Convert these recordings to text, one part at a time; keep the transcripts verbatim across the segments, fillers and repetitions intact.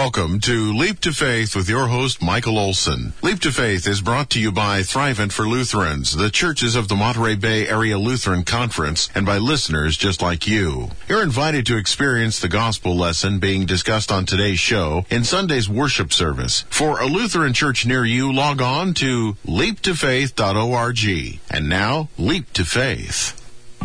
Welcome to Leap to Faith with your host, Michael Olson. Leap to Faith is brought to you by Thrivent for Lutherans, the churches of the Monterey Bay Area Lutheran Conference, and by listeners just like you. You're invited to experience the gospel lesson being discussed on today's show in Sunday's worship service. For a Lutheran church near you, log on to leap to faith dot org. And now, Leap to Faith.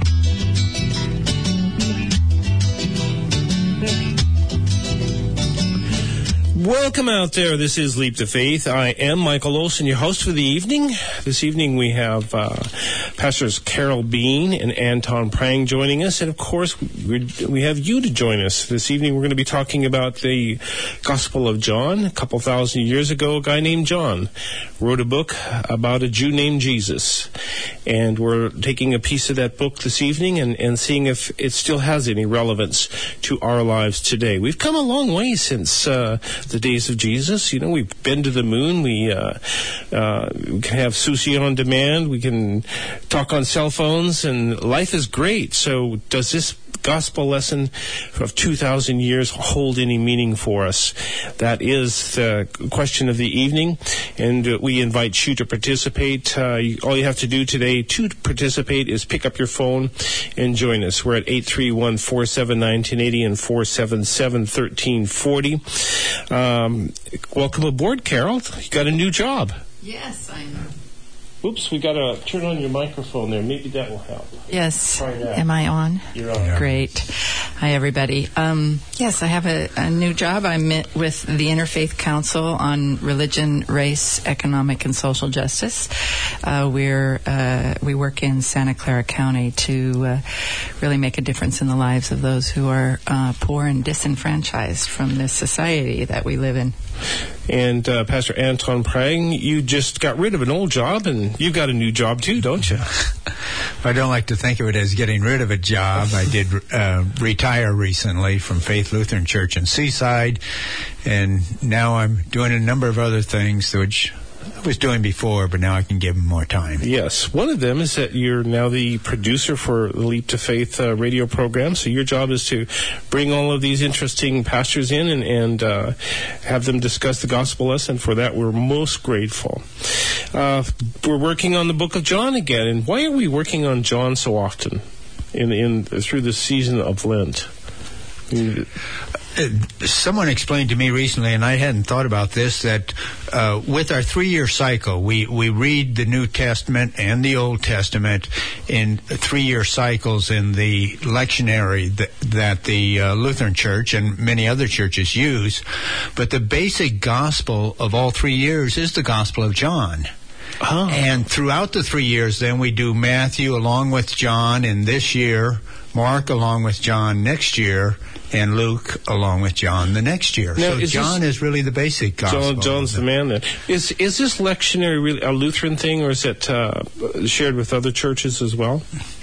Welcome out there. This is Leap to Faith. I am Michael Olson, your host for the evening. This evening we have uh, Pastors Carol Bean and Anton Prang joining us. And, of course, we we have you to join us. This evening we're going to be talking about the Gospel of John. A couple thousand years ago, a guy named John wrote a book about a Jew named Jesus. And we're taking a piece of that book this evening and, and seeing if it still has any relevance to our lives today. We've come a long way since uh, the days of Jesus. You know, we've been to the moon. We, uh, uh, we can have sushi on demand. We can talk on cell phones, and life is great. So does this gospel lesson of two thousand years hold any meaning for us? That is the question of the evening, and uh, we invite you to participate. Uh, you, all you have to do today to participate is pick up your phone and join us. We're at eight three one, four seven nine, one zero eight zero and four seven seven, one three four zero. Um, welcome aboard, Carol. You got a new job. Yes, I know. Oops, we got to turn on your microphone there. Maybe that will help. Yes. Try that. Am I on? You're on. Great. Hi, everybody. Um, yes, I have a, a new job. I'm with the Interfaith Council on Religion, Race, Economic, and Social Justice. Uh, we're uh, we work in Santa Clara County to uh, really make a difference in the lives of those who are uh, poor and disenfranchised from this society that we live in. And uh, Pastor Anton Prang, you just got rid of an old job, and you got a new job too, don't you? I don't like to think of it as getting rid of a job. I did uh, retire recently from Faith Lutheran Church in Seaside, and now I'm doing a number of other things which I was doing before, but now I can give them more time. Yes. One of them is that you're now the producer for the Leap to Faith uh, radio program, so your job is to bring all of these interesting pastors in and, and uh, have them discuss the gospel lesson. For that, we're most grateful. Uh, we're working on the book of John again, and why are we working on John so often in, in through the season of Lent? Uh, someone explained to me recently, and I hadn't thought about this, that uh, with our three-year cycle, we, we read the New Testament and the Old Testament in three-year cycles in the lectionary that, that the uh, Lutheran Church and many other churches use. But the basic gospel of all three years is the Gospel of John. Oh. And throughout the three years, then we do Matthew along with John in this year, Mark along with John next year, and Luke along with John the next year. Now, so is John this, is really the basic gospel. John, John's the man then. Is is this lectionary really a Lutheran thing, or is it uh, shared with other churches as well?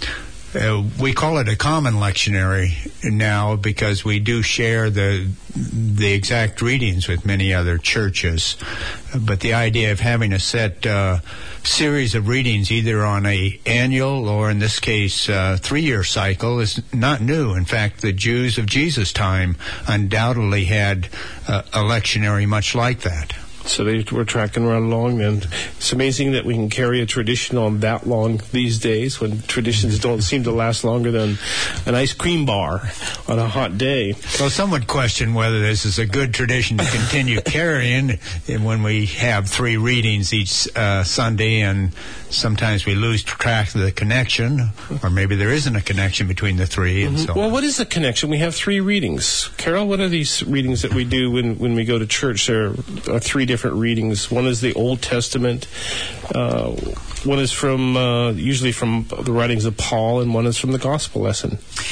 Uh, we call it a common lectionary now because we do share the the exact readings with many other churches. But the idea of having a set uh, series of readings either on a annual or in this case uh, three-year cycle is not new. In fact, the Jews of Jesus' time undoubtedly had uh, a lectionary much like that. So they were tracking right along, and it's amazing that we can carry a tradition on that long these days when traditions don't seem to last longer than an ice cream bar on a hot day. Well, some would question whether this is a good tradition to continue carrying when we have three readings each uh, Sunday, and sometimes we lose track of the connection, or maybe there isn't a connection between the three, and mm-hmm. so Well, on. what is the connection? We have three readings. Carol, what are these readings that we do when, when we go to church? There are three different readings. One is the Old Testament. Uh, one is from, uh, usually from the writings of Paul, and one is from the gospel lesson.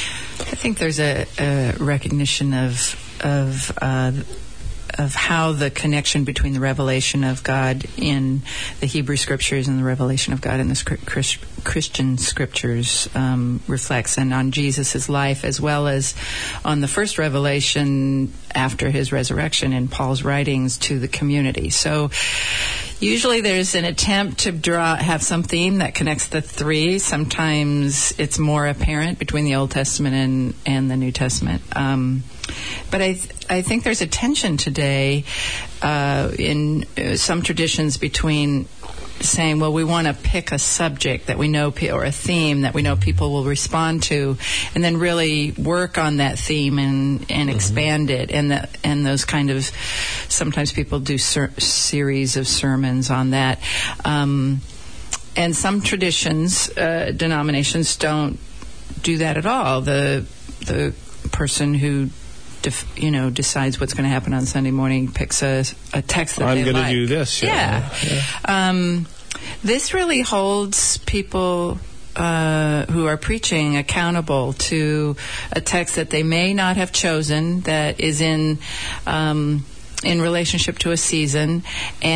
I think there's a, a recognition of of uh, of how the connection between the revelation of God in the Hebrew Scriptures and the revelation of God in the Chris, Christian Scriptures um, reflects, and on Jesus' life, as well as on the first revelation after his resurrection in Paul's writings to the community. So, Usually there's an attempt to draw, have some theme that connects the three. Sometimes it's more apparent between the Old Testament and, and the New Testament. Um, but I th- I think there's a tension today uh, in uh, some traditions between saying, well, we want to pick a subject that we know, pe- or a theme that we know people will respond to, and then really work on that theme and, and mm-hmm. expand it. And the, and those kind of, sometimes people do ser- series of sermons on that. Um, and some traditions, uh, denominations don't do that at all. The the person who Def, you know, decides what's going to happen on Sunday morning, picks a, a text that I'm they going like. to do this. Yeah. yeah. yeah. Um, this really holds people uh, who are preaching accountable to a text that they may not have chosen, that is in um, in relationship to a season,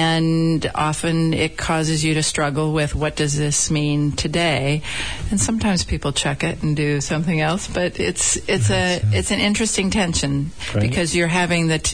and often it causes you to struggle with, what does this mean today? And sometimes people check it and do something else, but it's it's a it's an interesting tension, right? Because you're having the t-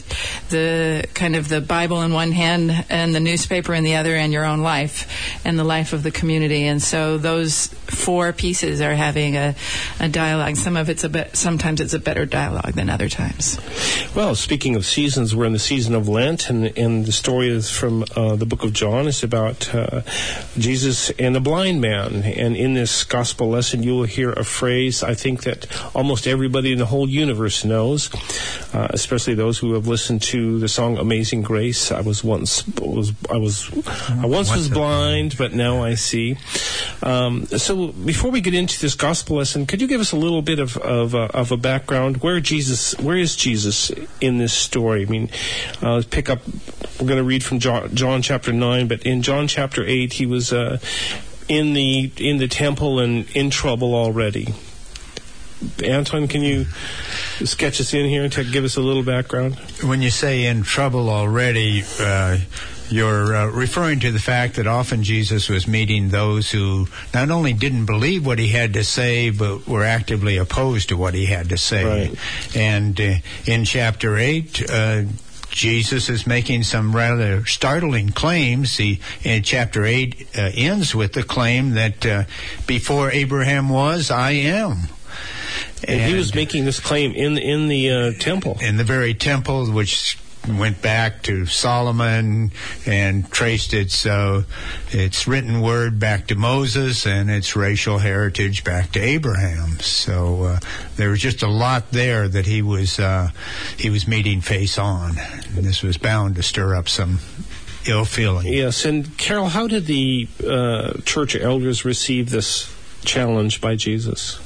the kind of the Bible in one hand and the newspaper in the other, and your own life and the life of the community, and so those four pieces are having a, a dialogue. Some of it's a bit, sometimes it's a better dialogue than other times. Well, speaking of seasons, we're in the season of Lent, and, and the story is from uh, the book of John. It's about uh, Jesus and a blind man. And in this gospel lesson, you will hear a phrase I think that almost everybody in the whole universe knows, uh, especially those who have listened to the song "Amazing Grace." I was once was I was I once was blind, but now I see. Um, so before we get into this gospel lesson, could you give us a little bit of of, uh, of a background? Where Jesus, where is Jesus in this story? I mean, uh, pick up. We're going to read from John, John chapter nine, but in John chapter eight, he was uh, in the in the temple and in trouble already. Anton, can you sketch us in here and to give us a little background? When you say in trouble already, uh, you're uh, referring to the fact that often Jesus was meeting those who not only didn't believe what he had to say, but were actively opposed to what he had to say. Right. And uh, in chapter eight, uh, Jesus is making some rather startling claims. He, in chapter eight, uh, ends with the claim that uh, before Abraham was, I am. And, and he was making this claim in in the uh, temple. In the very temple, which went back to Solomon and traced its uh, its written word back to Moses and its racial heritage back to Abraham. So uh, there was just a lot there that he was uh, he was meeting face on. And this was bound to stir up some ill feeling. Yes, and Carol, how did the uh, church elders receive this challenge by Jesus?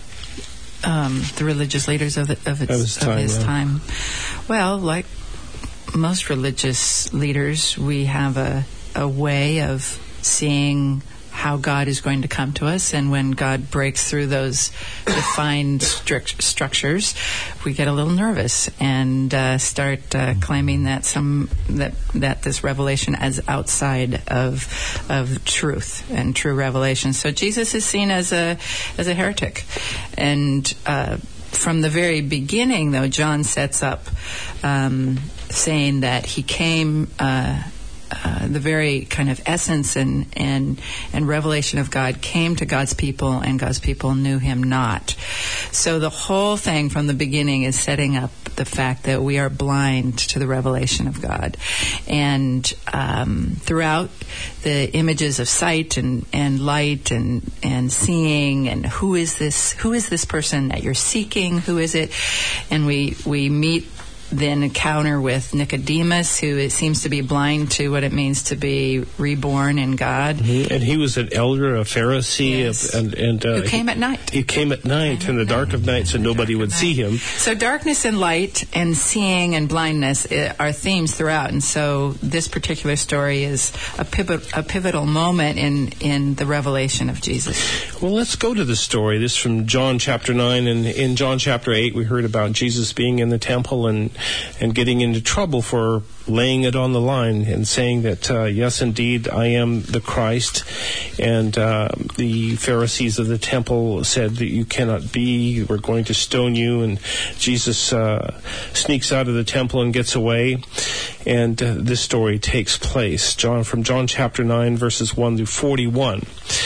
Um, the religious leaders of, the, of, its, of his, time, of his yeah. time. Well, like most religious leaders, we have a, a way of seeing how God is going to come to us, and when God breaks through those defined strict structures, we get a little nervous and uh, start uh, claiming that some that that this revelation is outside of of truth and true revelation. So Jesus is seen as a as a heretic, and uh, from the very beginning, though, John sets up um, saying that he came. Uh, Uh, the very kind of essence and, and and revelation of God came to God's people, and God's people knew him not. So the whole thing from the beginning is setting up the fact that we are blind to the revelation of God. And um, throughout the images of sight and, and light and, and seeing, and who is this who is this person that you're seeking? Who is it? And we, we meet then encounter with Nicodemus, who it seems to be blind to what it means to be reborn in God. Mm-hmm. And he was an elder, a Pharisee, yes. and, and uh, who came at night. He came at night came in the dark of night, so nobody would see him. So darkness and light and seeing and blindness are themes throughout, and so this particular story is a pivot, a pivotal moment in, in the revelation of Jesus. Well, let's go to the story. This is from John chapter nine, and in John chapter eight, we heard about Jesus being in the temple and and getting into trouble for laying it on the line and saying that, uh, yes, indeed, I am the Christ. And uh, the Pharisees of the temple said that you cannot be, we're going to stone you. And Jesus uh, sneaks out of the temple and gets away. And uh, this story takes place. John from John chapter nine, verses one through forty-one.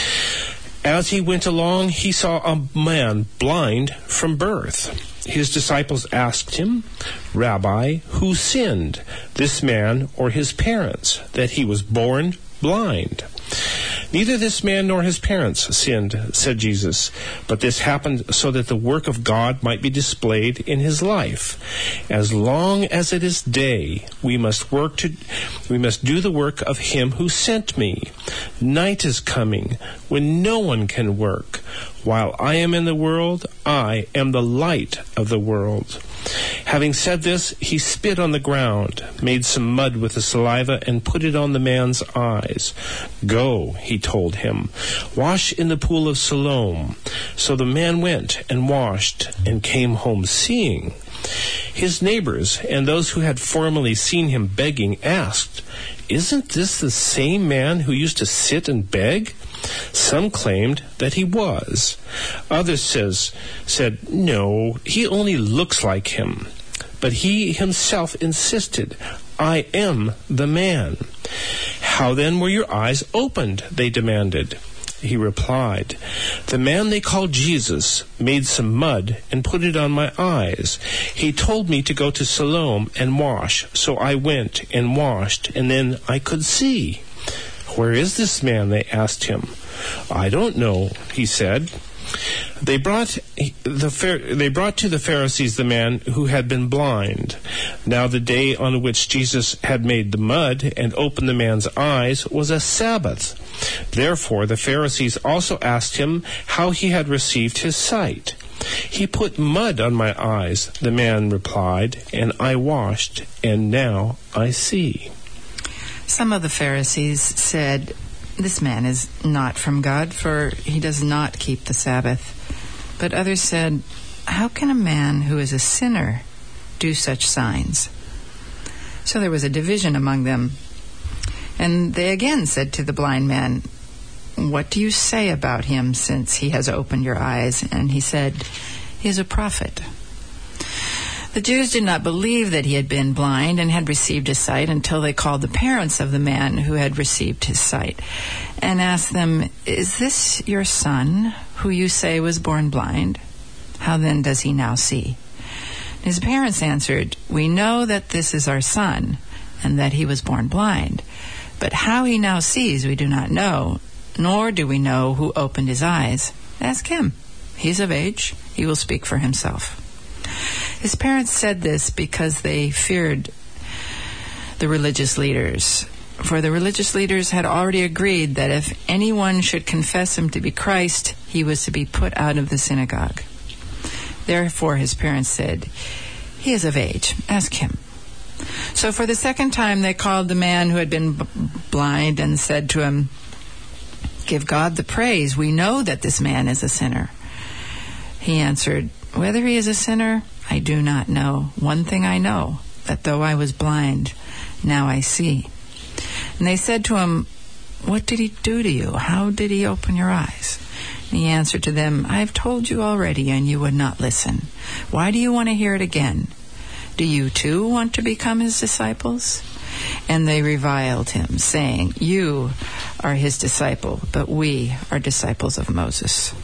As he went along, he saw a man blind from birth. His disciples asked him, Rabbi, who sinned, this man or his parents, that he was born blind? Neither this man nor his parents sinned, said Jesus, but this happened so that the work of God might be displayed in his life. As long as it is day, we must work to, we must do the work of him who sent me. Night is coming when no one can work. While I am in the world, I am the light of the world. Having said this, he spit on the ground, made some mud with the saliva, and put it on the man's eyes. Go, he told him, wash in the pool of Siloam. So the man went and washed and came home seeing. His neighbors and those who had formerly seen him begging asked, Isn't this the same man who used to sit and beg? Some claimed that he was. Others says, said, No, he only looks like him. But he himself insisted, I am the man. How then were your eyes opened? They demanded. He replied, The man they called Jesus made some mud and put it on my eyes. He told me to go to Siloam and wash, so I went and washed, and then I could see. Where is this man? They asked him. I don't know, he said. They brought the they brought to the Pharisees the man who had been blind. Now the day on which Jesus had made the mud and opened the man's eyes was a Sabbath. Therefore the Pharisees also asked him how he had received his sight. He put mud on my eyes, the man replied, and I washed, and now I see. Some of the Pharisees said, This man is not from God, for he does not keep the Sabbath. But others said, How can a man who is a sinner do such signs? So there was a division among them. And they again said to the blind man, What do you say about him since he has opened your eyes? And he said, He is a prophet. The Jews did not believe that he had been blind and had received his sight until they called the parents of the man who had received his sight and asked them, Is this your son, who you say was born blind? How then does he now see? His parents answered, We know that this is our son, and that he was born blind. But how he now sees we do not know, nor do we know who opened his eyes. Ask him. He's of age. He will speak for himself. His parents said this because they feared the religious leaders. For the religious leaders had already agreed that if anyone should confess him to be Christ, he was to be put out of the synagogue. Therefore his parents said, He is of age. Ask him. So for the second time they called the man who had been b- blind and said to him, Give God the praise. We know that this man is a sinner. He answered, Whether he is a sinner, I do not know. One thing I know, that though I was blind, now I see. And they said to him, What did he do to you? How did he open your eyes? And he answered to them, I have told you already, and you would not listen. Why do you want to hear it again? Do you too want to become his disciples? And they reviled him, saying, You are his disciple, but we are disciples of Moses.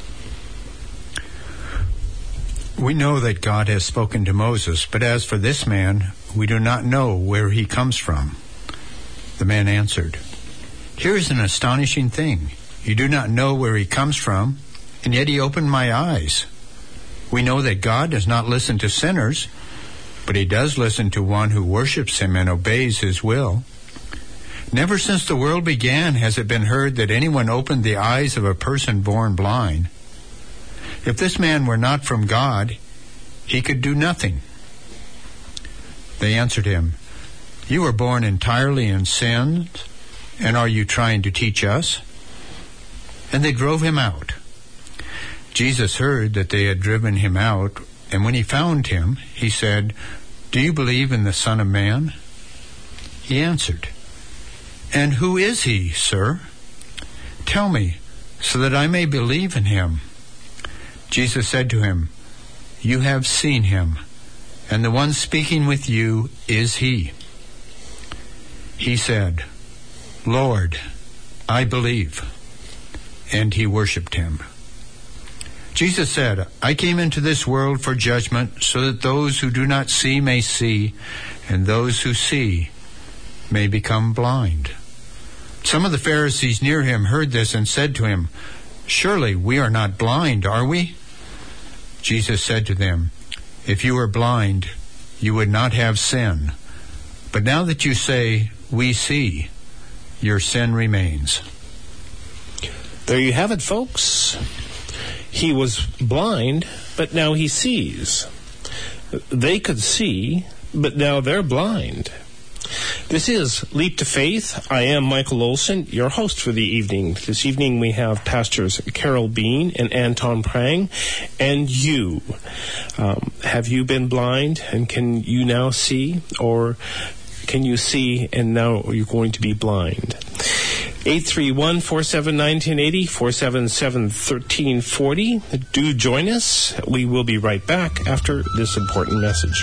We know that God has spoken to Moses, but as for this man, we do not know where he comes from. The man answered, Here is an astonishing thing. You do not know where he comes from, and yet he opened my eyes. We know that God does not listen to sinners, but he does listen to one who worships him and obeys his will. Never since the world began has it been heard that anyone opened the eyes of a person born blind. If this man were not from God, he could do nothing. They answered him, You were born entirely in sin, and are you trying to teach us? And they drove him out. Jesus heard that they had driven him out, and when he found him, he said, "Do you believe in the Son of Man?" He answered, "And who is he, sir? Tell me, so that I may believe in him." Jesus said to him, "You have seen him, and the one speaking with you is he." He said, "Lord, I believe." And he worshipped him. Jesus said, "I came into this world for judgment, so that those who do not see may see, and those who see may become blind." Some of the Pharisees near him heard this and said to him, "Surely we are not blind, are we?" Jesus said to them, "If you were blind, you would not have sin. But now that you say, 'We see,' your sin remains." There you have it, folks. He was blind, but now he sees. They could see, but now they're blind. This is Leap to Faith. I am Michael Olson, your host for the evening. This evening we have Pastors Carol Bean and Anton Prang, and you. Um, have you been blind, and can you now see? Or can you see and now you're going to be blind? eight three one, four seven nine, one zero eight zero, four seven seven, one three four zero. Do join us. We will be right back after this important message.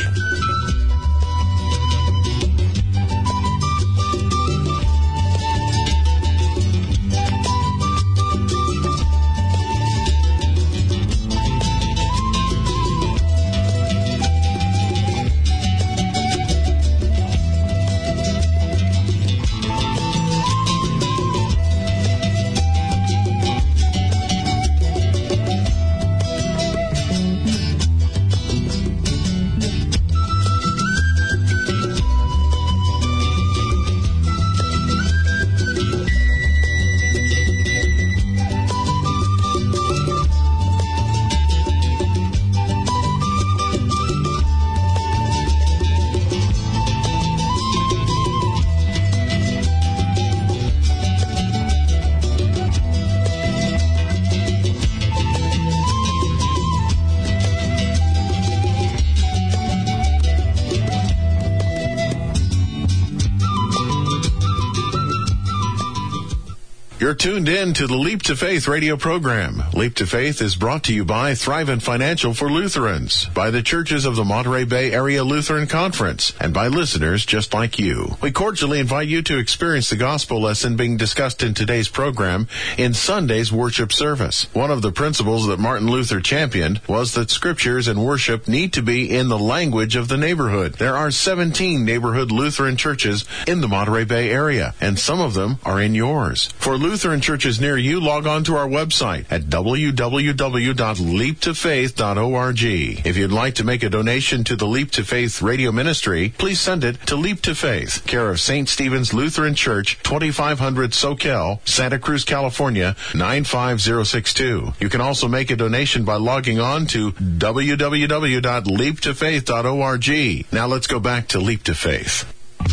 You're tuned in to the Leap to Faith radio program. Leap to Faith is brought to you by Thrivent Financial for Lutherans, by the Churches of the Monterey Bay Area Lutheran Conference, and by listeners just like you. We cordially invite you to experience the gospel lesson being discussed in today's program in Sunday's worship service. One of the principles that Martin Luther championed was that scriptures and worship need to be in the language of the neighborhood. There are seventeen neighborhood Lutheran churches in the Monterey Bay area, and some of them are in yours. For Lutheran churches near you, log on to our website at w w w dot leap to faith dot org. If you'd like to make a donation to the Leap to Faith radio ministry, please send it to Leap to Faith, care of Saint Stephen's Lutheran Church, twenty-five hundred Soquel, Santa Cruz, California, nine five zero six two. You can also make a donation by logging on to w w w dot leap to faith dot org. Now let's go back to Leap to Faith.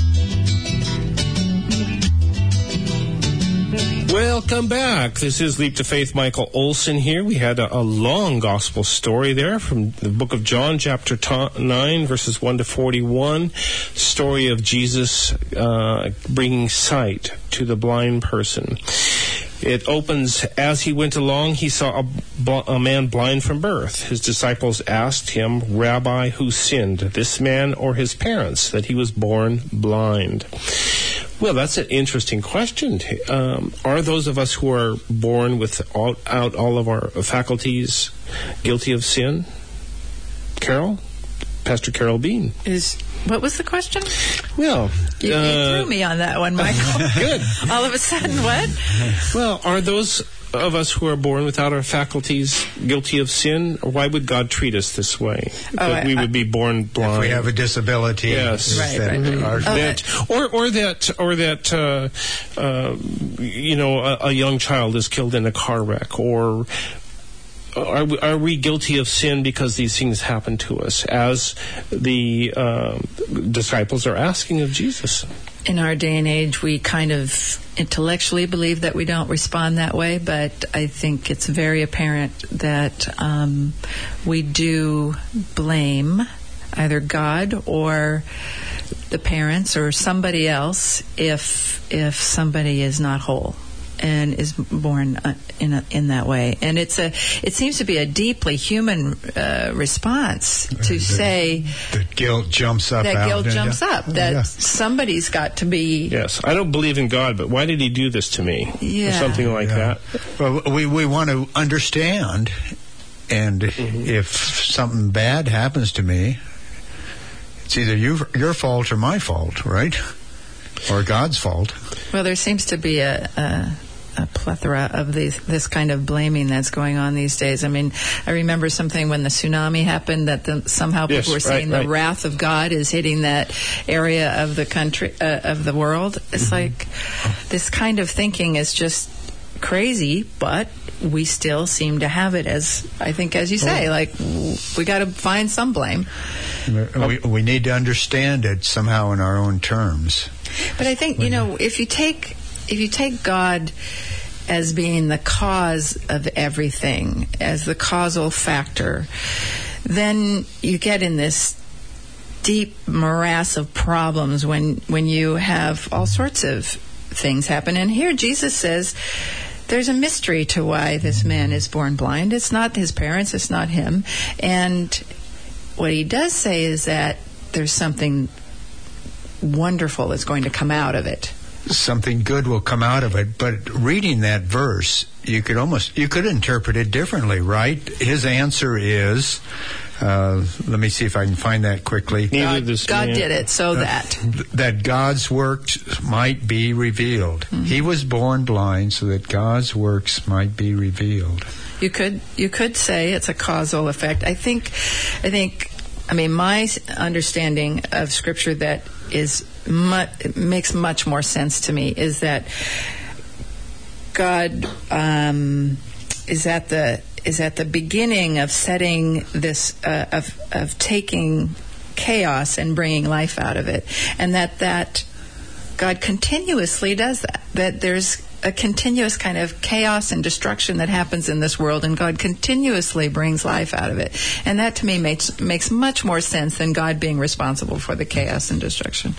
Welcome back. This is Leap to Faith. Michael Olson here. We had a, a long gospel story there from the book of John, chapter nine, verses one to forty-one. Story of Jesus uh, bringing sight to the blind person. It opens, as he went along, he saw a, bl- a man blind from birth. His disciples asked him, "Rabbi, who sinned, this man or his parents, that he was born blind?" Well, that's an interesting question. Um, are those of us who are born without out all of our faculties guilty of sin? Carol? Pastor Carol Bean. Is what was the question? Well, you, uh, you threw me on that one, Michael. Good. All of a sudden, what? Well, are those of us who are born without our faculties guilty of sin? Or why would God treat us this way? Oh, that I, we would be born blind. If we have a disability. Yes. Right, that right, right. Our, Oh, that, or, or that, or that, uh, uh, you know, a, a young child is killed in a car wreck, or are we, are we guilty of sin because these things happen to us, as the uh, disciples are asking of Jesus? In our day and age, we kind of intellectually believe that we don't respond that way, but I think it's very apparent that um, we do blame either God or the parents or somebody else if if somebody is not whole and is born in a, in that way. And it's a it seems to be a deeply human uh, response to the, say that guilt jumps up. That out, guilt jumps yeah. up. That yeah. somebody's got to be. Yes, I don't believe in God, but why did He do this to me? Yeah. Or something like yeah. that. Well, we we want to understand, and mm-hmm. if something bad happens to me, it's either you, your fault or my fault, right? Or God's fault. Well, there seems to be a, a, a plethora of these, this kind of blaming that's going on these days. I mean, I remember something when the tsunami happened that the, somehow people yes, were saying right, the right. wrath of God is hitting that area of the country, uh, of the world. It's mm-hmm. like this kind of thinking is just crazy, but we still seem to have it as, I think, as you say, oh. like we got to find some blame. We, we need to understand it somehow in our own terms. But I think, you know, if you take if you take God as being the cause of everything, as the causal factor, then you get in this deep morass of problems when when you have all sorts of things happen. And here Jesus says there's a mystery to why this man is born blind. It's not his parents, it's not him. And what he does say is that there's something wonderful that's going to come out of it. Something good will come out of it. But reading that verse, you could almost you could interpret it differently, right? His answer is, uh, let me see if I can find that quickly. God, God did it so uh, that that God's works might be revealed. Mm-hmm. He was born blind so that God's works might be revealed. You could you could say it's a causal effect. I think I think I mean my understanding of Scripture that is mu- makes much more sense to me is that God um, is at the is at the beginning of setting this uh, of of taking chaos and bringing life out of it, and that that God continuously does that. That there's a continuous kind of chaos and destruction that happens in this world, and God continuously brings life out of it. And that, to me, makes makes much more sense than God being responsible for the chaos and destruction.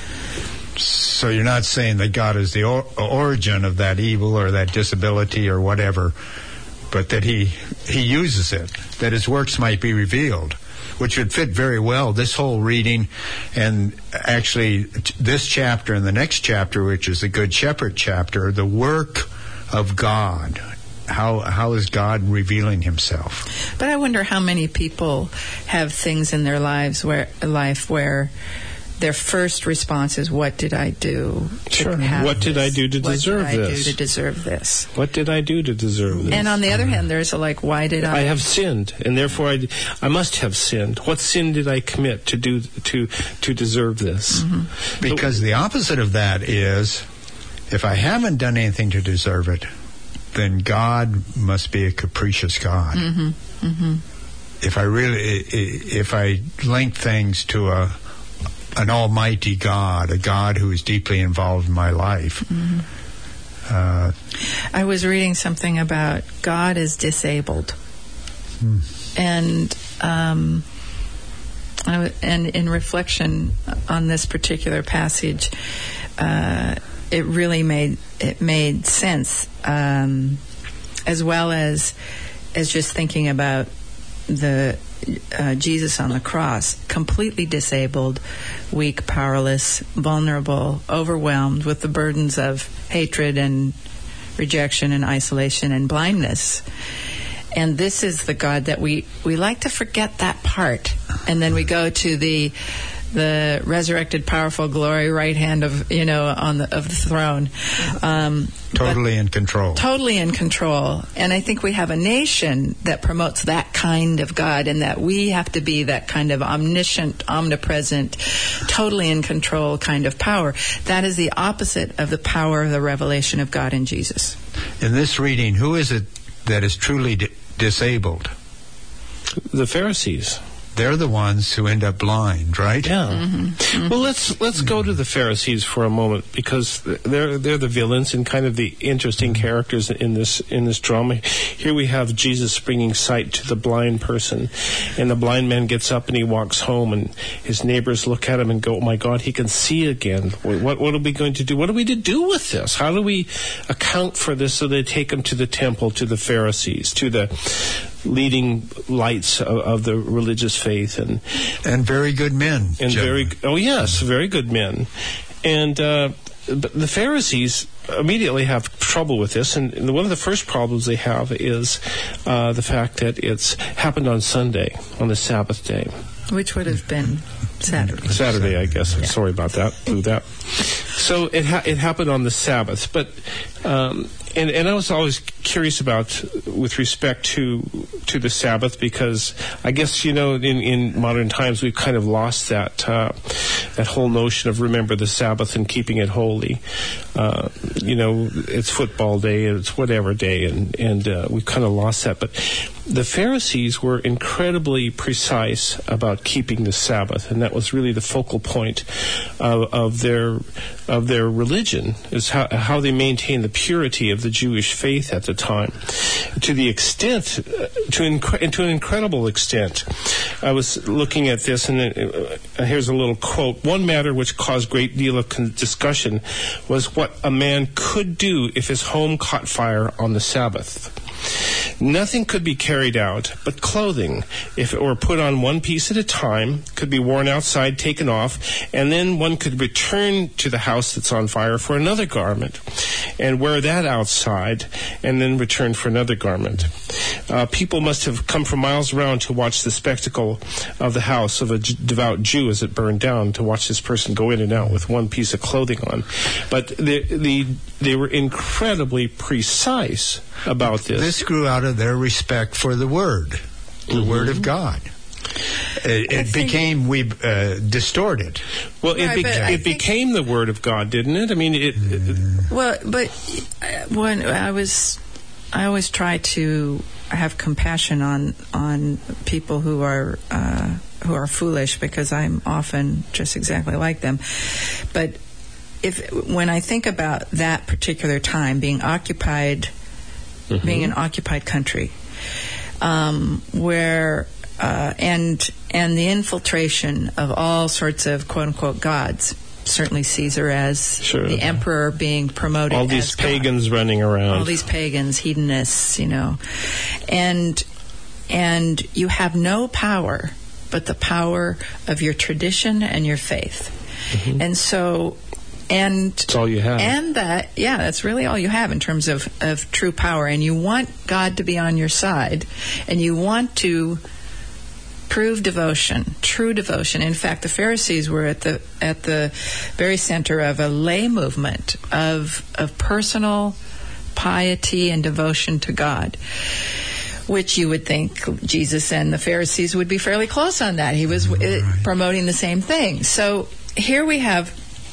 So you're not saying that God is the or- origin of that evil or that disability or whatever, but that he he uses it, that his works might be revealed, which would fit very well this whole reading, and actually t- this chapter and the next chapter, which is the Good Shepherd chapter, the work of God. How how is God revealing himself? But I wonder how many people have things in their lives where life where their first response is, "What did I do to sure. have What did this? I do to what deserve did I this? do to deserve this? What did I do to deserve this?" And on the other hand, there's a like, "Why did I?" I have sinned, and therefore I, I must have sinned. What sin did I commit to do to to deserve this? Mm-hmm. Because the opposite of that is, if I haven't done anything to deserve it, then God must be a capricious God. Mm-hmm. Mm-hmm. If I really, if I link things to a an almighty God, a God who is deeply involved in my life. Mm-hmm. Uh, I was reading something about God is disabled. Hmm. And um, I, and in reflection on this particular passage, uh, it really made it made sense, um, as well as as just thinking about the uh, Jesus on the cross, completely disabled, weak, powerless, vulnerable, overwhelmed with the burdens of hatred and rejection and isolation and blindness. And this is the God that we, we like to forget that part. And then we go to the the resurrected, powerful, glory right hand of, you know, on the of the throne. Um, totally in control. Totally in control. And I think we have a nation that promotes that kind of God, and that we have to be that kind of omniscient, omnipresent, totally in control kind of power. That is the opposite of the power of the revelation of God in Jesus. In this reading, who is it that is truly di- disabled? The Pharisees. they're the ones who end up blind, right? Yeah. Mm-hmm. Mm-hmm. Well, let's let's go to the Pharisees for a moment, because they're they're the villains and kind of the interesting characters in this in this drama. Here we have Jesus bringing sight to the blind person, and the blind man gets up and he walks home, and his neighbors look at him and go, "Oh my God, he can see again. What what are we going to do? What are we to do with this? How do we account for this?" So they take him to the temple, to the Pharisees, to the leading lights of, of the religious faith, and and very good men, and gentlemen. very oh yes, very good men, and uh, the Pharisees immediately have trouble with this, and one of the first problems they have is uh, the fact that it's happened on Sunday, on the Sabbath day, which would have been Saturday. Saturday, I guess. Yeah. Sorry about that. Blew that. So it ha- it happened on the Sabbath, but um, and and I was always curious about with respect to to the Sabbath, because I guess, you know, in, in modern times we've kind of lost that uh, that whole notion of remember the Sabbath and keeping it holy. Uh, you know, it's football day, it's whatever day, and and uh, we've kind of lost that. But the Pharisees were incredibly precise about keeping the Sabbath, and that was really the focal point of, of their of their religion, is how how they maintained the purity of the Jewish faith at the time, to the extent, to inc- to an incredible extent. I was looking at this, and it, uh, here's a little quote. One matter which caused great deal of con- discussion was what a man could do if his home caught fire on the Sabbath. Nothing could be carried out but clothing. If it were put on one piece at a time, could be worn outside, taken off, and then one could return to the house that's on fire for another garment, and wear that outside, and then return for another garment. Uh, people must have come from miles around to watch the spectacle of the house of a j- devout Jew as it burned down, to watch this person go in and out with one piece of clothing on. But the, the, they were incredibly precise about this. This grew out of their respect for the Word, the Mm-hmm. Word of God. It, it became we uh, distorted. Well, it, Right, be- but I it think- became the Word of God, didn't it? I mean, it... it Well, but uh, when I was, I always try to have compassion on on people who are uh, who are foolish, because I'm often just exactly like them. But if when I think about that particular time, being occupied, mm-hmm. being an occupied country, um, where uh, and and the infiltration of all sorts of quote unquote gods. Certainly Caesar as Sure. the emperor being promoted all these as God. pagans running around. All these pagans, hedonists, you know. And and you have no power but the power of your tradition and your faith. Mm-hmm. And so and That's all you have. And that yeah, that's really all you have in terms of, of true power. And you want God to be on your side, and you want to prove devotion, true devotion. In fact, the Pharisees were at the at the very center of a lay movement of of personal piety and devotion to God, which you would think Jesus and the Pharisees would be fairly close on that. He was right. promoting the same thing. So here we have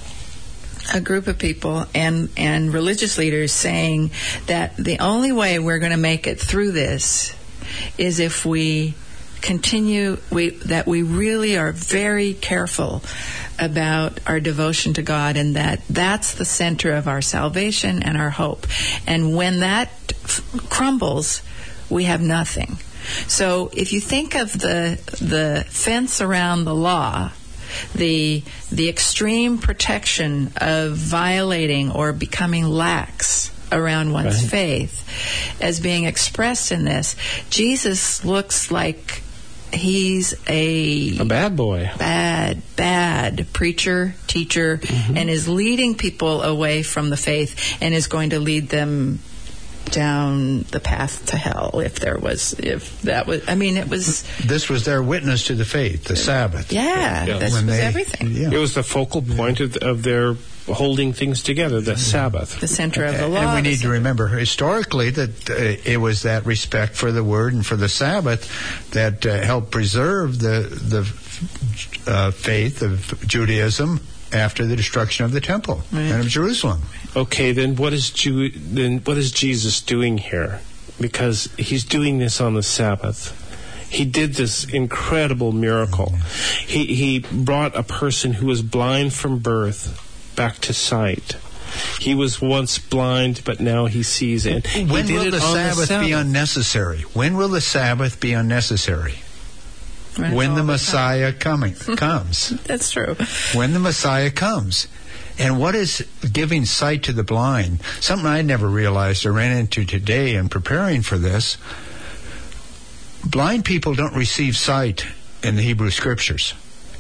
a group of people and, and religious leaders saying that the only way we're going to make it through this is if we continue we that we really are very careful about our devotion to God, and that that's the center of our salvation and our hope. And when that f- crumbles, we have nothing. So if you think of the the fence around the law, the the extreme protection of violating or becoming lax around one's right. faith as being expressed in this, Jesus looks like he's a a bad boy, bad, bad preacher, teacher, mm-hmm. and is leading people away from the faith, and is going to lead them down the path to hell. If there was, if that was, I mean, it was. This was their witness to the faith, the Sabbath. Yeah, yeah. this when was they, everything. Yeah. It was the focal point of, of their holding things together, the Sabbath. The center of the law. And we need to remember historically that uh, it was that respect for the Word and for the Sabbath that uh, helped preserve the the uh, faith of Judaism after the destruction of the temple right. and of Jerusalem. Okay, then what is Jew, then what is Jesus doing here? Because he's doing this on the Sabbath. he did this incredible miracle. He he brought a person who was blind from birth back to sight. He was once blind, but now he sees it. When he did will it the on Sabbath, the Sabbath be unnecessary? When will the Sabbath be unnecessary? Right, when the the Messiah coming comes. That's true. When the Messiah comes. And what is giving sight to the blind? Something I never realized I ran into today in preparing for this. Blind people don't receive sight in the Hebrew Scriptures.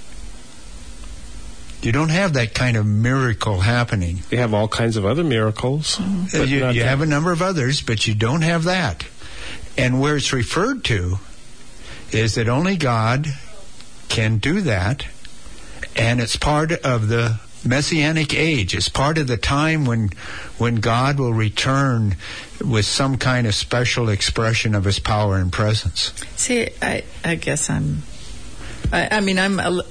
You don't have that kind of miracle happening. They have all kinds of other miracles. Uh, you you have a number of others, but you don't have that. And where it's referred to is that only God can do that, and it's part of the Messianic age. It's part of the time when when God will return with some kind of special expression of his power and presence. See, I, I guess I'm, I, I mean, I'm a,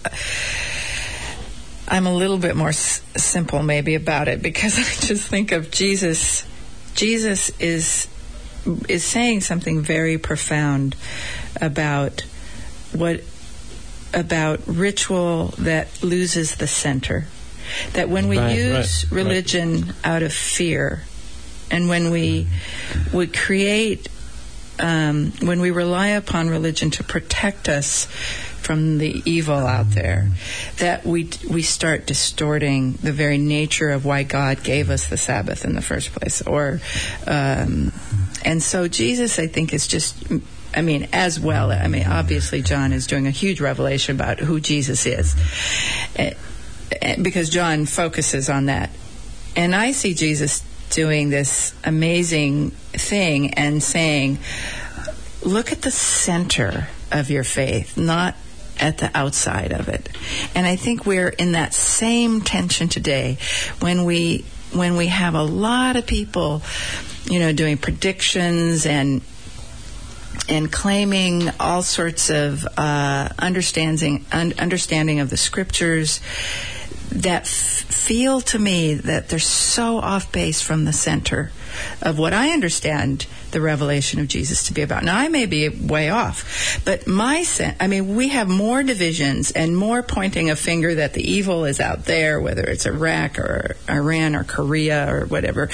I'm a little bit more s- simple maybe about it, because I just think of Jesus. Jesus is is saying something very profound about what about ritual that loses the center. That when we right, use right, religion right. out of fear, and when we we create, um, when we rely upon religion to protect us from the evil out there, that we we start distorting the very nature of why God gave us the Sabbath in the first place. Or, um, and so Jesus, I think, is just. I mean, as well. I mean, obviously, John is doing a huge revelation about who Jesus is, uh, because John focuses on that. And I see Jesus doing this amazing thing and saying, look at the center of your faith, not at the outside of it. And I think we're in that same tension today when we when we have a lot of people, you know, doing predictions and and claiming all sorts of uh, understanding un- understanding of the Scriptures that f- feel to me that they're so off base from the center of what I understand the revelation of Jesus to be about. Now, I may be way off, but my sen- I mean, we have more divisions and more pointing a finger that the evil is out there, whether it's Iraq or Iran or Korea or whatever,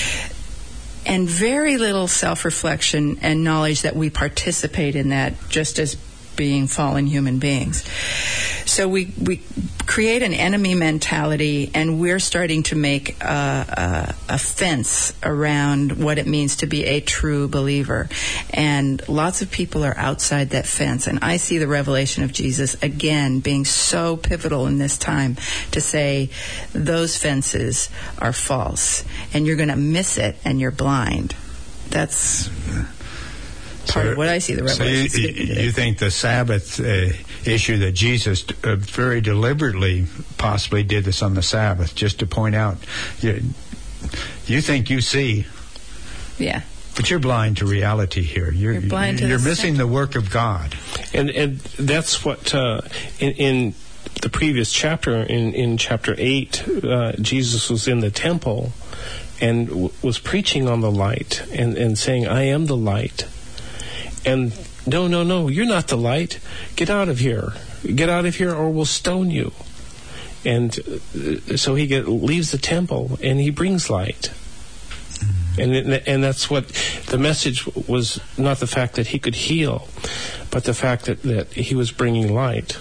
and very little self-reflection and knowledge that we participate in that just as being fallen human beings. So we we create an enemy mentality, and we're starting to make a, a, a fence around what it means to be a true believer. And lots of people are outside that fence. And I see the revelation of Jesus, again, being so pivotal in this time to say those fences are false. And you're going to miss it, and you're blind. That's part so, of what I see the revelation. So you, you, you think the Sabbath uh, issue that Jesus uh, very deliberately possibly did this on the Sabbath, just to point out, you, you think you see, yeah, but you're blind to reality here. You're, you're blind to you're the missing center. the work of God, and and that's what uh, in. in the previous chapter, in, in chapter eight, uh, Jesus was in the temple and w- was preaching on the light and, and saying, I am the light. And no, no, no, you're not the light. Get out of here. Get out of here or we'll stone you. And uh, so he get, leaves the temple and he brings light. And and that's what the message was, not the fact that he could heal, but the fact that, that he was bringing light.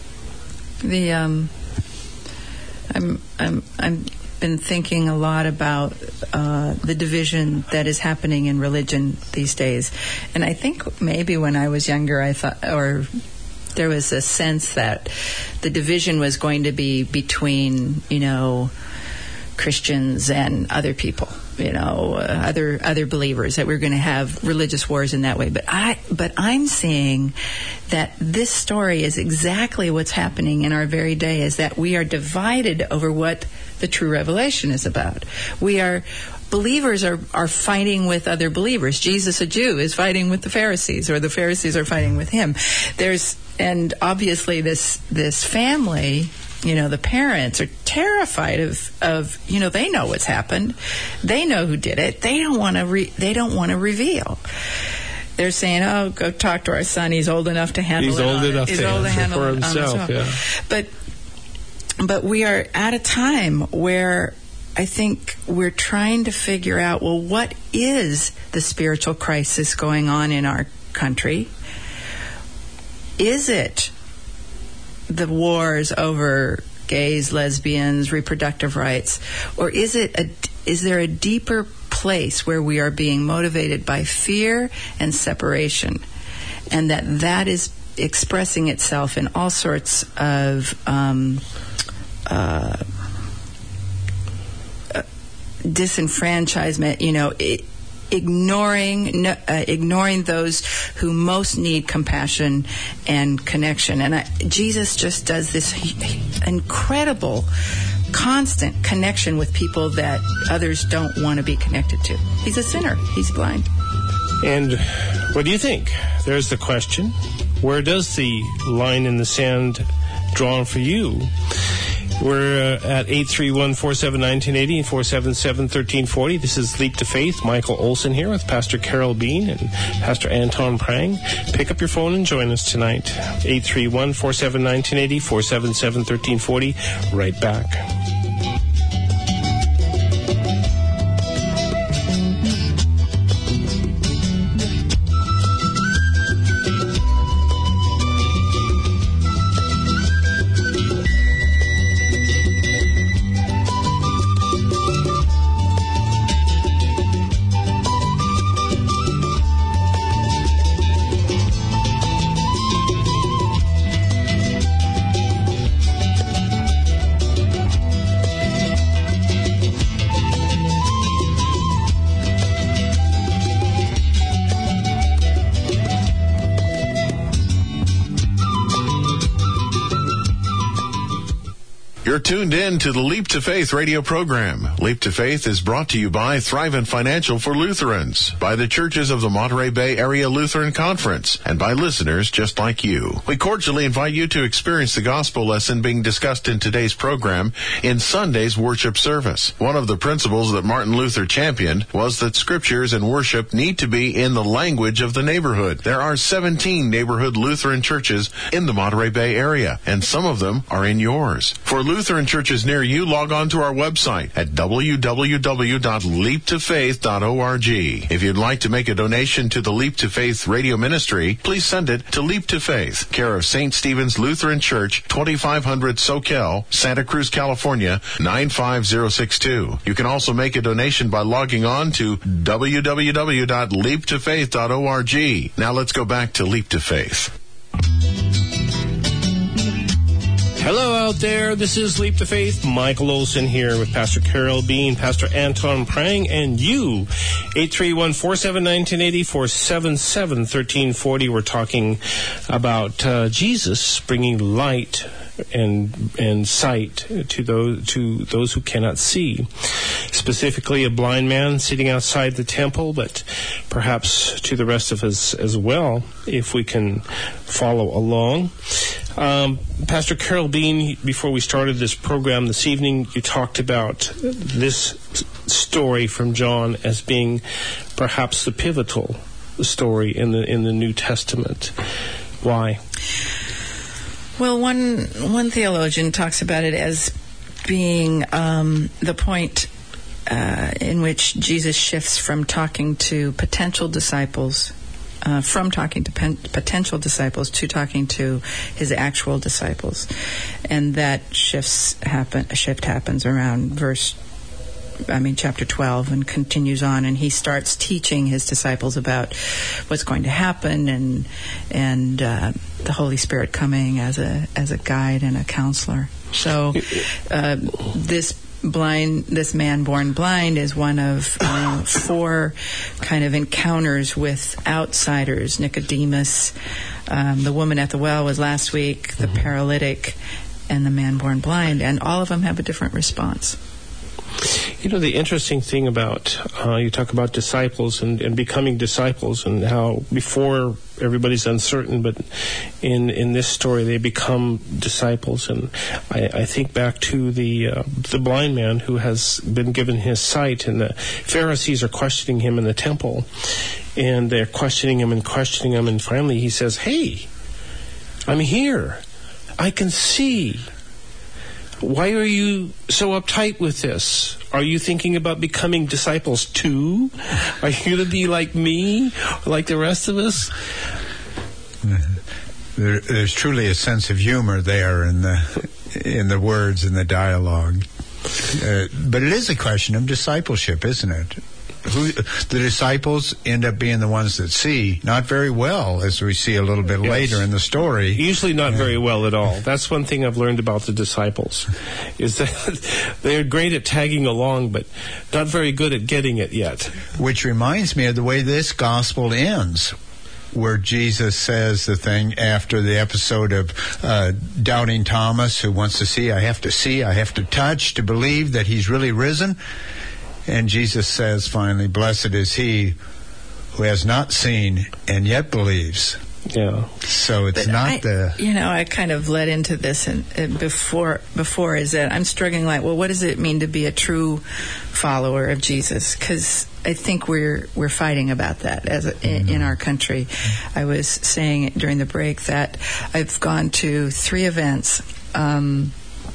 The um, I'm I'm I'm been thinking a lot about uh, the division that is happening in religion these days, and I think maybe when I was younger, I thought, or there was a sense that the division was going to be between, you know, Christians and other people, you know, uh, other other believers, that we're going to have religious wars in that way. But I, but I'm seeing that this story is exactly what's happening in our very day, is that we are divided over what the true revelation is about. We are, believers are, are fighting with other believers. Jesus, a Jew, is fighting with the Pharisees, or the Pharisees are fighting with him. There's, and obviously this this family, you know, the parents are terrified of, of, you know, they know what's happened. They know who did it. They don't want to re- they don't want to reveal. they're saying, "Oh, go talk to our son. He's old enough to handle He's it. old on enough He's to old answer handle for it on himself." Yeah. But but we are at a time where I think we're trying to figure out, well, what is the spiritual crisis going on in our country? Is it the wars over gays, lesbians, reproductive rights, or is it a, is there a deeper place where we are being motivated by fear and separation, and that that is expressing itself in all sorts of um, uh, uh, disenfranchisement, you know, it, ignoring no, uh, ignoring those who most need compassion and connection. And I, Jesus just does this incredible, constant connection with people that others don't want to be connected to. He's a sinner. He's blind. And what do you think? There's the question. Where does the line in the sand drawn for you? We're uh, at eight three one, four seven one, nine eight zero and four seven seven, one three four zero. This is Leap to Faith. Michael Olson here with Pastor Carol Bean and Pastor Anton Prang. Pick up your phone and join us tonight. eight three one, four seven one, nine eight zero, four seven seven, one three four zero. Right back. You're tuned in to the Leap to Faith radio program. Leap to Faith is brought to you by Thrivent Financial for Lutherans, by the churches of the Monterey Bay Area Lutheran Conference, and by listeners just like you. We cordially invite you to experience the gospel lesson being discussed in today's program in Sunday's worship service. One of the principles that Martin Luther championed was that scriptures and worship need to be in the language of the neighborhood. There are seventeen neighborhood Lutheran churches in the Monterey Bay area, and some of them are in yours. For Lutheran churches near you, log on to our website at w w w dot leap to faith dot org. If you'd like to make a donation to the Leap to Faith radio ministry, please send it to Leap to Faith, care of Saint Stephen's Lutheran Church, twenty-five hundred Soquel, Santa Cruz, California, nine five zero six two. You can also make a donation by logging on to w w w dot leap to faith dot org. Now let's go back to Leap to Faith. Hello out there. This is Leap to Faith. Michael Olson here with Pastor Carol Bean, Pastor Anton Prang, and you. eight three one, four seven one, nine eight zero, four seven seven, one three four zero. We're talking about uh, Jesus bringing light and and sight to those to those who cannot see. Specifically, a blind man sitting outside the temple, but perhaps to the rest of us as well, if we can follow along. Um, Pastor Carol Bean, before we started this program this evening, you talked about this story from John as being perhaps the pivotal story in the in the New Testament. Why? Well, one one theologian talks about it as being um, the point uh, in which Jesus shifts from talking to potential disciples, uh, from talking to pen- potential disciples to talking to his actual disciples, and that shifts happen. A shift happens around verse. I mean, chapter twelve, and continues on, and he starts teaching his disciples about what's going to happen, and and uh, the Holy Spirit coming as a as a guide and a counselor. So, uh, this blind, this man born blind, is one of uh, four kind of encounters with outsiders. Nicodemus, um, the woman at the well was last week, the mm-hmm. paralytic, and the man born blind, and all of them have a different response. You know, the interesting thing about, uh, you talk about disciples and, and becoming disciples, and how before everybody's uncertain, but in in this story they become disciples. And I, I think back to the uh, the blind man who has been given his sight, and the Pharisees are questioning him in the temple. And they're questioning him and questioning him, and finally he says, "Hey, I'm here. I can see. Why are you so uptight with this? Are you thinking about becoming disciples too? Are you going to be like me, like the rest of us?" There, there's truly a sense of humor there in the in the words and the dialogue. Uh, but it is a question of discipleship, isn't it? Who, the disciples end up being the ones that see, not very well, as we see a little bit yes. later in the story. Usually not yeah. very well at all. That's one thing I've learned about the disciples, is that they're great at tagging along, but not very good at getting it yet. Which reminds me of the way this gospel ends, where Jesus says the thing after the episode of uh, doubting Thomas, who wants to see, I have to see, I have to touch to believe that he's really risen. And Jesus says finally, blessed is he who has not seen and yet believes. Yeah. So it's but not I, the... You know, I kind of led into this and, and before, before is that I'm struggling like, well, what does it mean to be a true follower of Jesus? Because I think we're we're fighting about that as a, in, in our country. I was saying during the break that I've gone to three events. Um,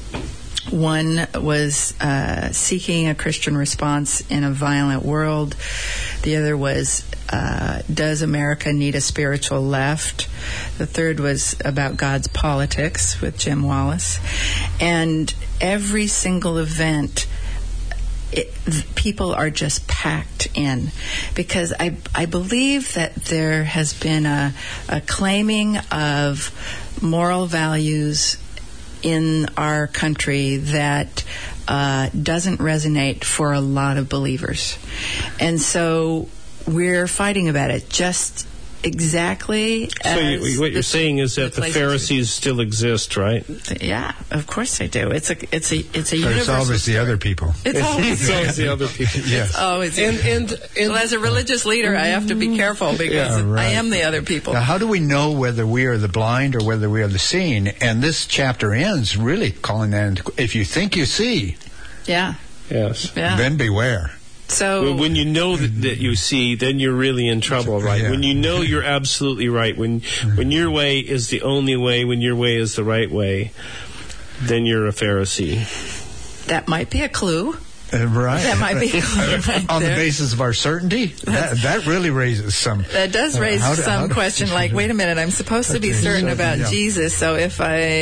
One was uh, seeking a Christian response in a violent world. The other was, uh, does America need a spiritual left? The third was about God's politics with Jim Wallace. And every single event, it, people are just packed in, because I I believe that there has been a, a claiming of moral values in our country that uh, doesn't resonate for a lot of believers. And so we're fighting about it just exactly so as... So what you're saying is that the, the Pharisees still exist, right? Yeah, of course they do. It's a it's a it's a There's universal always story. the other people. It's always, it's always the other people. Yes. It's always and, and, and well, as a religious leader, I have to be careful because yeah, right. I am the other people. Now, how do we know whether we are the blind or whether we are the seen? And this chapter ends really calling that into, if you think you see, yeah, yes, yeah. then beware. So when you know that, that you see, then you're really in trouble, right? Yeah. When you know you're absolutely right, when when your way is the only way, when your way is the right way, then you're a Pharisee. That might be a clue. Uh, right. That might be a clue right on there. the basis of our certainty. That, that really raises some. That does raise uh, do, some do, question. Like, wait a minute, I'm supposed to be certain about yeah. Jesus. So if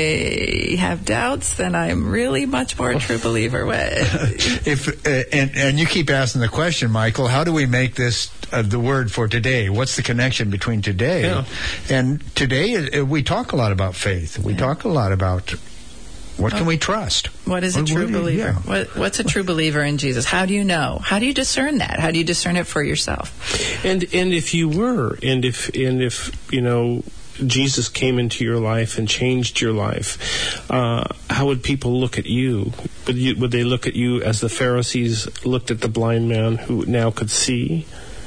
I have doubts, then I'm really much more a true believer. if uh, and and you keep asking the question, Michael, how do we make this uh, the word for today? What's the connection between today yeah. and today? Uh, we talk a lot about faith. We yeah. talk a lot about. What can we trust? What is a true what, believer? Yeah. What, what's a true believer in Jesus? How do you know? How do you discern that? How do you discern it for yourself? And and if you were, and if and if you know, Jesus came into your life and changed your life, uh, how would people look at you? Would you, would they look at you as the Pharisees looked at the blind man who now could see?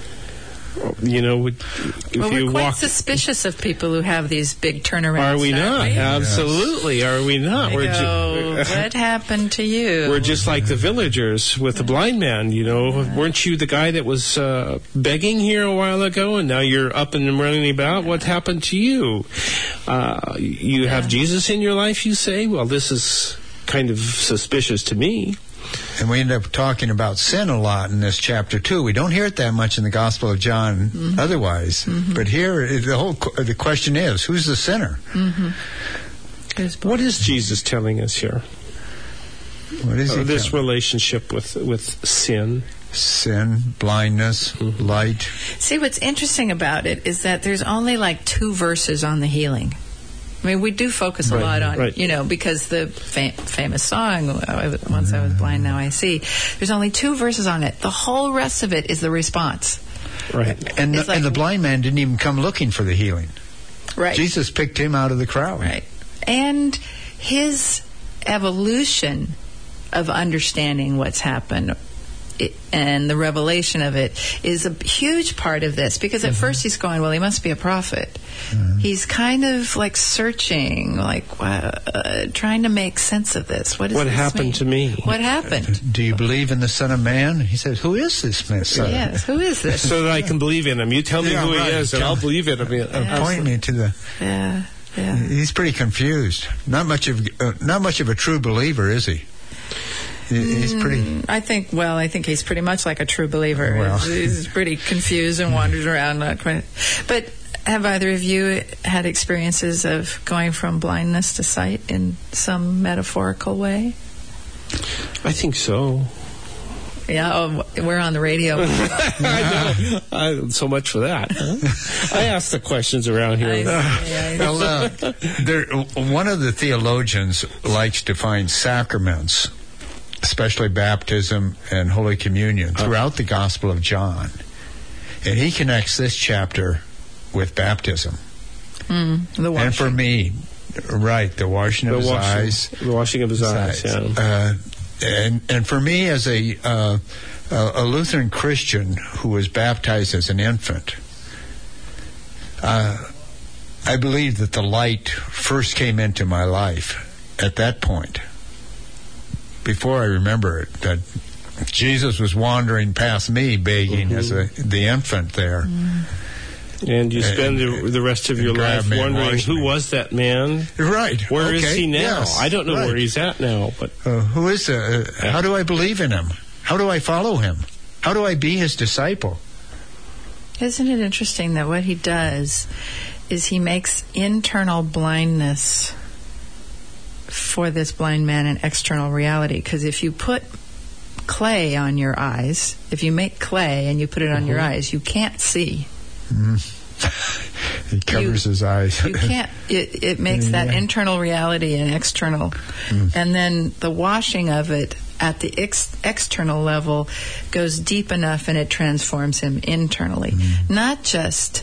You know, would, if well, you we're quite walk, suspicious of people who have these big turnarounds. Are we not? We? Absolutely. Yes. Are we not? I we're go, ju- what happened to you? We're just like the villagers with the blind man. You know, weren't you the guy that was uh, begging here a while ago, and now you're up and running about? What happened to you? Uh, you have yeah. Jesus in your life, you say? Well, this is kind of suspicious to me. And we end up talking about sin a lot in this chapter too. We don't hear it that much in the Gospel of John mm-hmm. otherwise, mm-hmm. but here the whole the question is, who's the sinner? Mm-hmm. What is Jesus telling us here? What is he uh, this telling? relationship with with sin? Sin, blindness, mm-hmm. light. See, what's interesting about it is that there's only like two verses on the healing. I mean, we do focus a right, lot on, right. you know, because the fam- famous song, Once I Was Blind, Now I See, there's only two verses on it. The whole rest of it is the response. Right. And the, like, and the blind man didn't even come looking for the healing. Right. Jesus picked him out of the crowd. Right. And his evolution of understanding what's happened and the revelation of it is a huge part of this, because at mm-hmm. first he's going, well, he must be a prophet. Mm-hmm. He's kind of like searching, like uh, trying to make sense of this. What, does what this happened mean? to me? What happened? Do you believe in the Son of Man? He says, who is this Messiah? Yes, who is this? So that I can believe in him. You tell me yeah, who right. he is, and I'll believe in him. Yeah. Point me to the... Yeah, yeah. He's pretty confused. Not much of uh, not much of a true believer, is he? He's pretty... I think, well, I think he's pretty much like a true believer. Well. He's, he's pretty confused and wanders around. Not quite. But have either of you had experiences of going from blindness to sight in some metaphorical way? I think so. Yeah, oh, we're on the radio. I know. I, so much for that. Huh? I ask the questions around here. I, I, well, uh, there, one of the theologians likes to find sacraments, especially baptism and Holy Communion, throughout the Gospel of John. And he connects this chapter with baptism. Mm, the washing. And for me, right, the washing the of his washing, eyes. The washing of his, his eyes, eyes, yeah. Uh, and, and for me, as a, uh, a Lutheran Christian who was baptized as an infant, uh, I believe that the light first came into my life at that point. Before I remember it, that Jesus was wandering past me, begging mm-hmm. as a, the infant there. Mm. And you spend and, the, the rest of your life wondering, who me. was that man? Right. Where okay. is he now? Yes. I don't know right. where he's at now. But uh, who is uh, uh, how do I believe in him? How do I follow him? How do I be his disciple? Isn't it interesting that what he does is he makes internal blindness for this blind man an external reality? Because if you put clay on your eyes, if you make clay and you put it on mm-hmm. your eyes, you can't see. Mm. He covers you, his eyes. You can't. It, it makes that yeah. internal reality an external, mm. and then the washing of it at the ex- external level goes deep enough, and it transforms him internally. Mm. Not just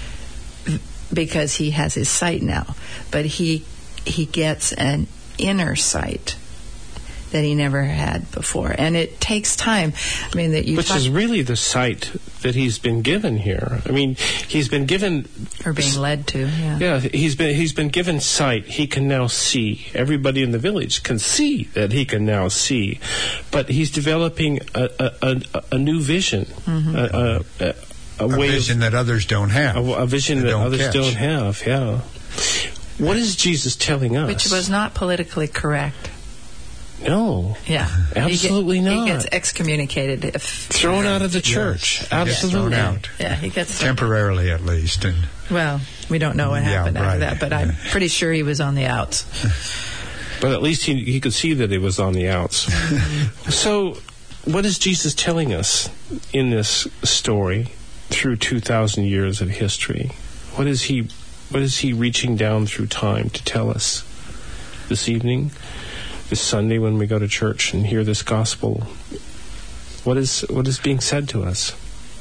because he has his sight now, but he he gets an inner sight that he never had before, and it takes time. I mean, that you which talk- is really the sight that he's been given here. I mean, he's been given or being led to. Yeah, yeah. He's been he's been given sight. He can now see. Everybody in the village can see that he can now see, but he's developing a a, a, a new vision, mm-hmm. a, a, a, a way vision of, that others don't have, a, a vision that don't others catch. don't have. Yeah. What is Jesus telling us? Which was not politically correct. No. Yeah. Absolutely he get, not. He gets excommunicated. If, thrown out of the church. Yes. Absolutely. Thrown out. Yeah, he gets... Temporarily, at least. And well, we don't know what happened yeah, right. after that, but I'm pretty sure he was on the outs. But at least he, he could see that it was on the outs. So, what is Jesus telling us in this story through two thousand years of history? What is he, what is he reaching down through time to tell us this evening? This Sunday when we go to church and hear this gospel, what is what is being said to us?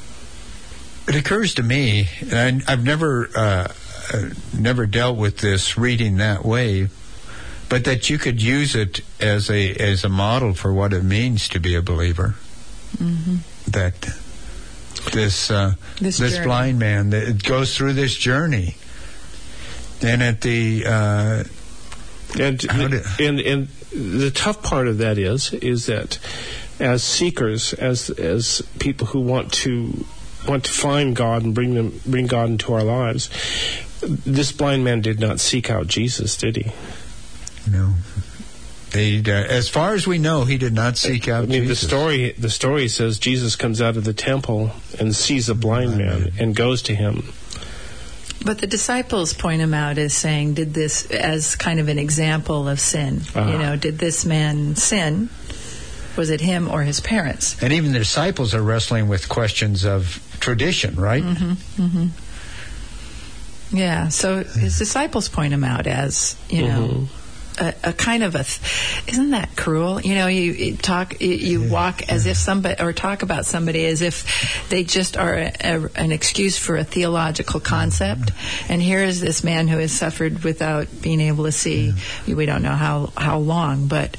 It occurs to me, and I, I've never uh, uh, never dealt with this reading that way, but that you could use it as a as a model for what it means to be a believer. Mm-hmm. That this uh, this, this blind man that goes through this journey, and at the uh, and, the, and and the tough part of that is is that as seekers, as as people who want to want to find God and bring them bring God into our lives, this blind man did not seek out Jesus, did he? No. He, uh, as far as we know, he did not seek out I mean, Jesus. the story the story says Jesus comes out of the temple and sees a blind man and goes to him. But the disciples point him out as saying, did this as kind of an example of sin. Uh-huh. You know, did this man sin? Was it him or his parents? And even the disciples are wrestling with questions of tradition, right? Mm-hmm, mm-hmm. Yeah, so his disciples point him out as, you know, mm-hmm. a, a kind of a... Th- isn't that cruel? You know, you, you talk, you, you walk as if somebody, or talk about somebody as if they just are a, a, an excuse for a theological concept. And here is this man who has suffered without being able to see. We don't know how, how long, but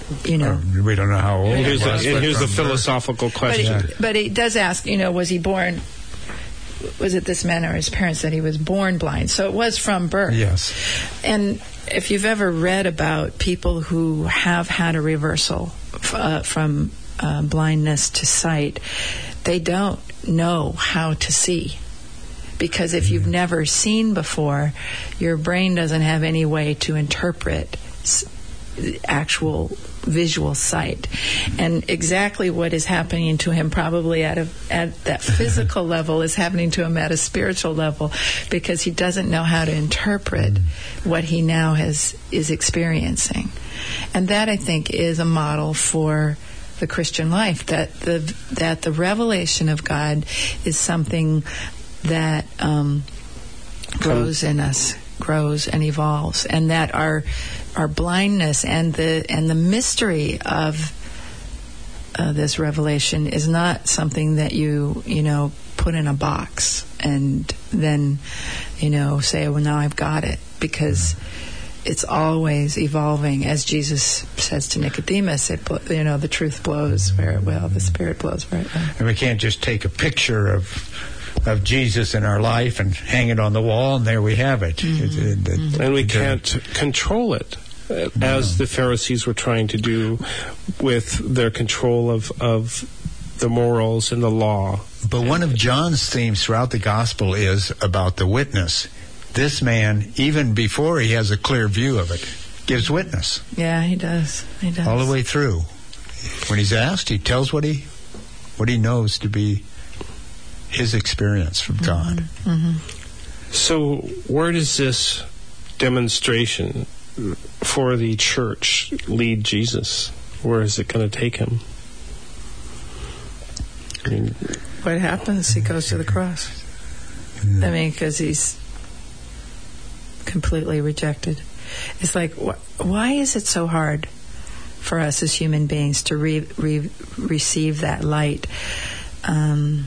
you know. Um, we don't know how old And he here's, was. the, and but here's the from birth. philosophical But question. he, but he does ask, you know, was he born, was it this man or his parents that he was born blind? So it was from birth. Yes. And if you've ever read about people who have had a reversal uh, from uh, blindness to sight, they don't know how to see. Because if you've never seen before, your brain doesn't have any way to interpret s- actual visual sight. And exactly what is happening to him probably at, a, at that physical level is happening to him at a spiritual level, because he doesn't know how to interpret what he now has is experiencing. And that, I think, is a model for the Christian life, that the that the revelation of God is something that um, grows in us, grows and evolves, and that our our blindness and the and the mystery of uh, this revelation is not something that you you know put in a box and then you know say, well, now I've got it, because it's always evolving. As Jesus says to Nicodemus, it you know the truth blows where it will, the Spirit blows where it will. And we can't just take a picture of of Jesus in our life and hang it on the wall, and there we have it. Mm-hmm. It- it- it- And we it- can't control it, uh, as the Pharisees were trying to do with their control of, of the morals and the law. But one of John's themes throughout the gospel is about the witness. This man, even before he has a clear view of it, gives witness Yeah, he does. He does. all the way through. When he's asked, he tells what he what he knows to be his experience from God. So where does this demonstration for the church lead Jesus? Where is it going to take him? I mean, What happens? He goes to the cross. I mean, because he's completely rejected. It's like, wh- why is it so hard for us as human beings to re- re- receive that light? Um,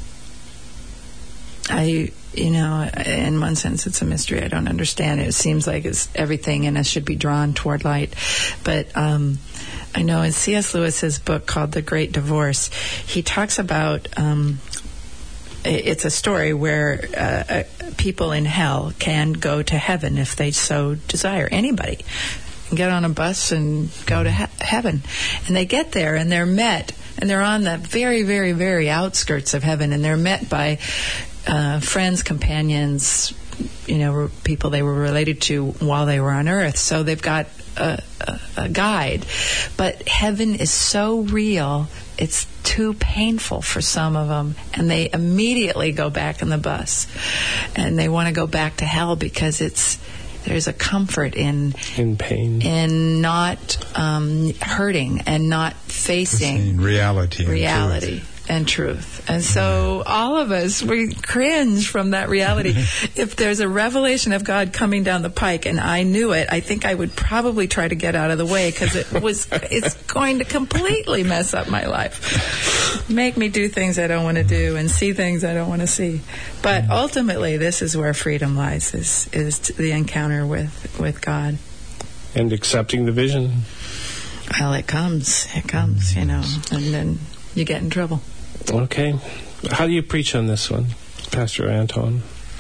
I, you know, in one sense, it's a mystery. I don't understand it. It seems like it's everything in us should be drawn toward light. But um, I know in C S Lewis's book called The Great Divorce, he talks about um, it's a story where uh, uh, people in hell can go to heaven if they so desire. Anybody can get on a bus and go to he- heaven. And they get there and they're met, and they're on the very, very, very outskirts of heaven, and they're met by uh, friends, companions, you know, people they were related to while they were on earth. So they've got a, a, a guide. But heaven is so real, it's too painful for some of them, and they immediately go back in the bus, and they want to go back to hell because it's there's a comfort in in pain. in not um, hurting and not facing reality. and reality truth. and truth. And so all of us, we cringe from that reality. If there's a revelation of God coming down the pike and I knew it, I think I would probably try to get out of the way, because it was it's going to completely mess up my life. Make me do things I don't want to do and see things I don't want to see. But ultimately, this is where freedom lies, is, is the encounter with, with God. And accepting the vision. Well, it comes. It comes, you know, and then you get in trouble. Okay. How do you preach on this one, Pastor Anton?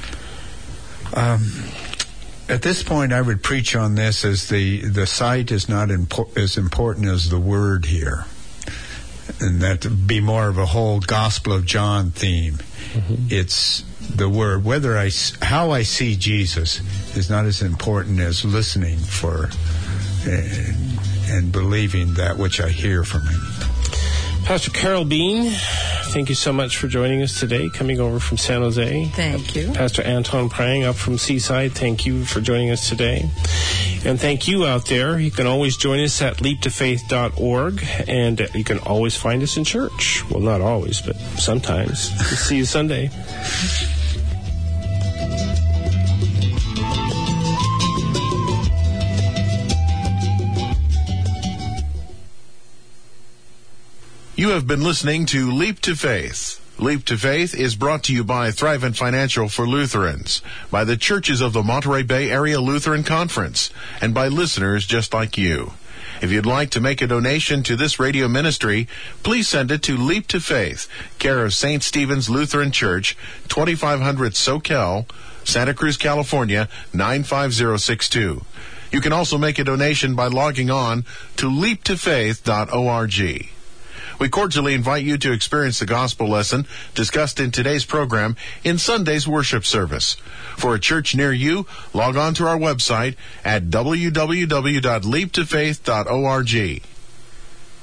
Um, at this point, I would preach on this as the, the sight is not impo- as important as the word here. And that would be more of a whole Gospel of John theme. Mm-hmm. It's the word. Whether I, how I see Jesus is not as important as listening for and, and believing that which I hear from him. Pastor Carol Bean, thank you so much for joining us today, coming over from San Jose. Thank you. Pastor Anton Prang up from Seaside, thank you for joining us today. And thank you out there. You can always join us at leap to faith dot org, and you can always find us in church. Well, not always, but sometimes. See you Sunday. You have been listening to Leap to Faith. Leap to Faith is brought to you by Thrivent Financial for Lutherans, by the Churches of the Monterey Bay Area Lutheran Conference, and by listeners just like you. If you'd like to make a donation to this radio ministry, please send it to Leap to Faith, care of Saint Stephen's Lutheran Church, twenty-five hundred Soquel, Santa Cruz, California, nine five zero six two. You can also make a donation by logging on to leap to faith dot org. We cordially invite you to experience the gospel lesson discussed in today's program in Sunday's worship service. For a church near you, log on to our website at w w w dot leap to faith dot org.